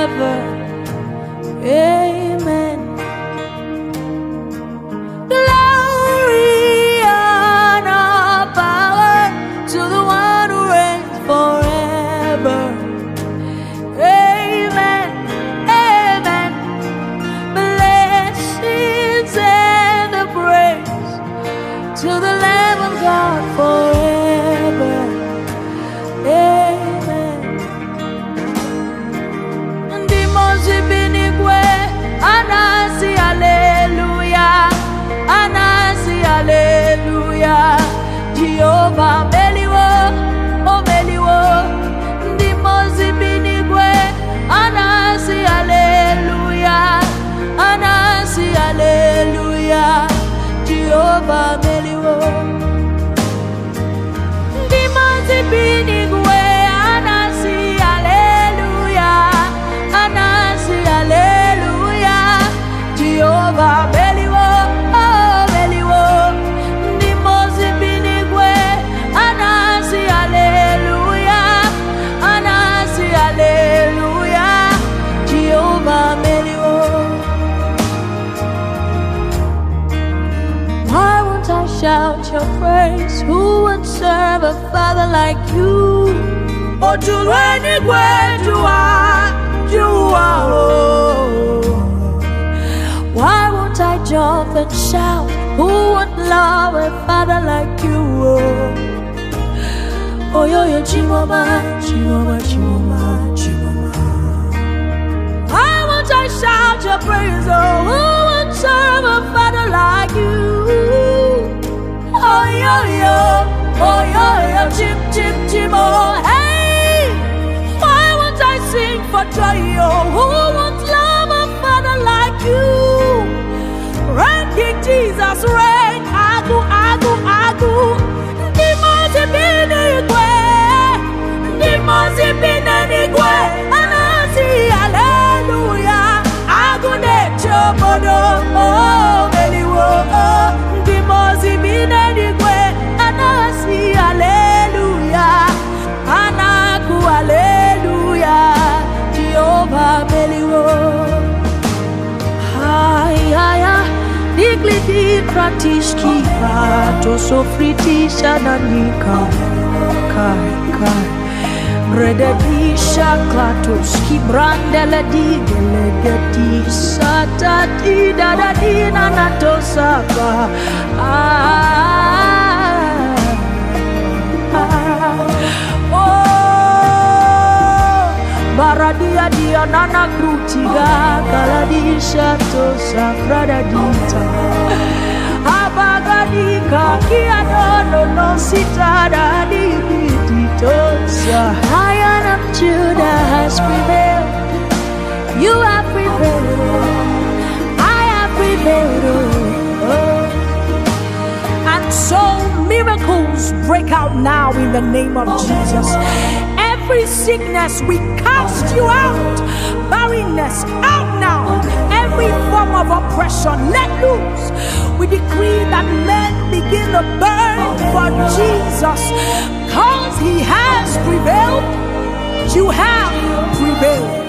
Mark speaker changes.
Speaker 1: forever. Amen. Glory and power to the one who reigns forever. Amen. Amen. Blessings and the praise to the Lamb of God forever. Amen. Demons ibinigwe, anasi hallelujah, anasi hallelujah. Jehovah meliwo, oh meliwo. Demons ibinigwe, anasi hallelujah, anasi hallelujah. Jehovah meliwo. Demons ibinigwe, anasi hallelujah, anasi hallelujah. Jehovah meliwo, oh meliwo. Demons ibinigwe, anasi hallelujah, anasi hallelujah. Jehovah meliwo. Why won't I shout your praise? Who would serve a father like you? Oh, to anywhere you are. Why won't I jump and shout? Who would love a father like you? Oh, yo, Chimoma, Chimoma, Chimoma, Chimoma. Why won't I shout your praise? Oh, who would serve a father like you? Oh, yo, yo, oh, yo, yo, chim, chim, chim, oh, hey. Why won't I sing for joy? Oh, who won't love a father like you? Reign, King Jesus, reign. Agu, agu, agu. Demons ibinigwe, demons ibinigwe. Anasi, hallelujah. Agu ne chobodo, oh, meliwo, oh. Demons ibinigwe, anasi, hallelujah. Anaku, hallelujah. Jehovah meliwo. Haya, digli di pratishki prato sofriti shananika. Kai, kai. Brede di shaklatos ki brandele di gelegeti satati dada di nanato saba. Baradia dia nana krutiga kaladisha to saprada dita. Abagadika kiado no sitada di ditosa. Lion of Judah has prevailed. You have prevailed. I have prevailed. Oh. And so miracles break out now in the name of Jesus. Every sickness, we cast you out. Barrenness, out now. Every form of oppression, let loose. We decree that men begin to burn for Jesus. Because he has prevailed, you have prevailed.